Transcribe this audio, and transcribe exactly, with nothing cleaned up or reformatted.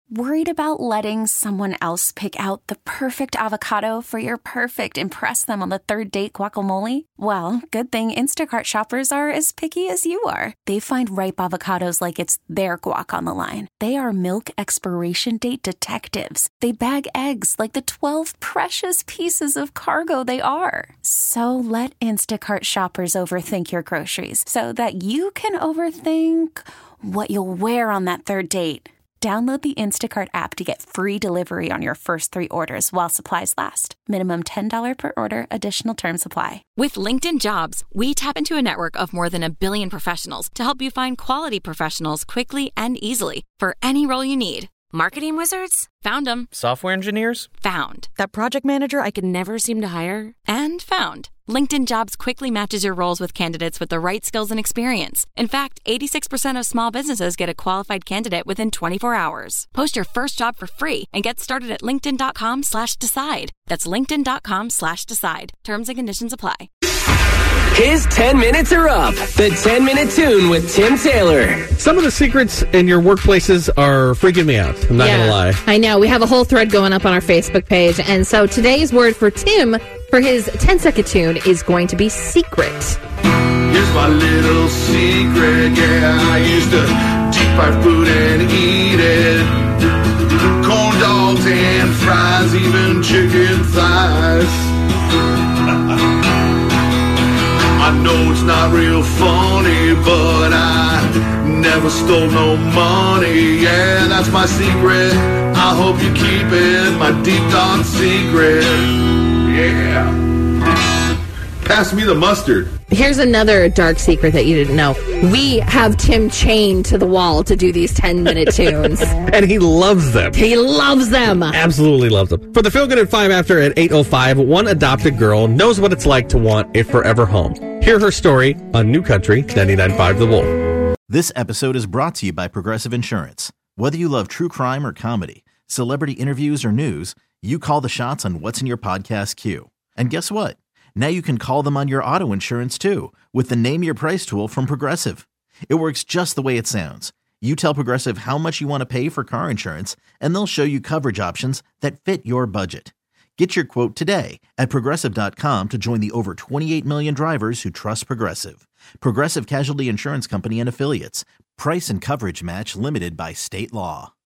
Worried about letting someone else pick out the perfect avocado for your perfect impress them on the third date guacamole? Well, good thing Instacart shoppers are as picky as you are. They find ripe avocados like it's their guac on the line. They are milk expiration date detectives. They bag eggs like the twelve precious pieces of cargo they are. So let Instacart shoppers overthink your groceries so that you can overthink what you'll wear on that third date. Download the Instacart app to get free delivery on your first three orders while supplies last. Minimum ten dollars per order. Additional terms apply. With LinkedIn Jobs, we tap into a network of more than a billion professionals to help you find quality professionals quickly and easily for any role you need. Marketing wizards? Found them. Software engineers? Found. That project manager I could never seem to hire? And found. LinkedIn Jobs quickly matches your roles with candidates with the right skills and experience. In fact, eighty-six percent of small businesses get a qualified candidate within twenty-four hours. Post your first job for free and get started at linkedin.com slash decide. That's linkedin.com slash decide. Terms and conditions apply. His ten minutes are up. The ten-minute tune with Tim Taylor. Some of the secrets in your workplaces are freaking me out. I'm not yeah, going to lie. I know. We have a whole thread going up on our Facebook page. And so today's word for Tim for his ten-second tune is going to be secret. Here's my little secret. Yeah, I used to deep fry food and eat it. Corn dogs and fries, even chicken thighs. I know it's not real funny, but I never stole no money. Yeah, that's my secret. I hope you keep it, my deep dark secret. Yeah. Pass me the mustard. Here's another dark secret that you didn't know. We have Tim chained to the wall to do these ten-minute tunes. And he loves them. He loves them. Absolutely loves them. For the Feel Good at five after at eight oh five, one adopted girl knows what it's like to want a forever home. Hear her story on New Country ninety-nine point five The Wolf. This episode is brought to you by Progressive Insurance. Whether you love true crime or comedy, celebrity interviews or news, you call the shots on what's in your podcast queue. And guess what? Now you can call them on your auto insurance too with the Name Your Price tool from Progressive. It works just the way it sounds. You tell Progressive how much you want to pay for car insurance, and they'll show you coverage options that fit your budget. Get your quote today at Progressive dot com to join the over twenty-eight million drivers who trust Progressive. Progressive Casualty Insurance Company and Affiliates. Price and coverage match limited by state law.